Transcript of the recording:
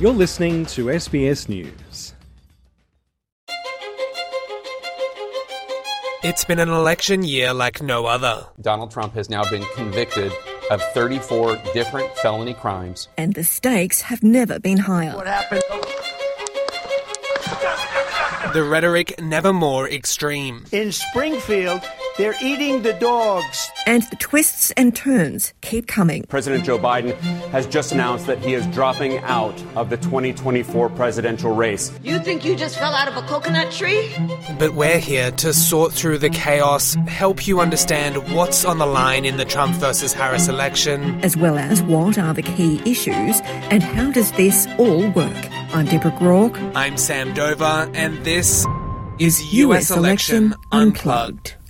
You're listening to SBS News. It's been an election year like no other. Donald Trump has now been convicted of 34 different felony crimes. And the stakes have never been higher. What happened? The rhetoric never more extreme. In Springfield, they're eating the dogs. And the twists and turns keep coming. President Joe Biden has just announced that he is dropping out of the 2024 presidential race. You think you just fell out of a coconut tree? But we're here to sort through the chaos, help you understand what's on the line in the Trump versus Harris election. As well as what are the key issues and how does this all work. I'm Deborah Groarke. I'm Sam Dover, and this is US Election Unplugged.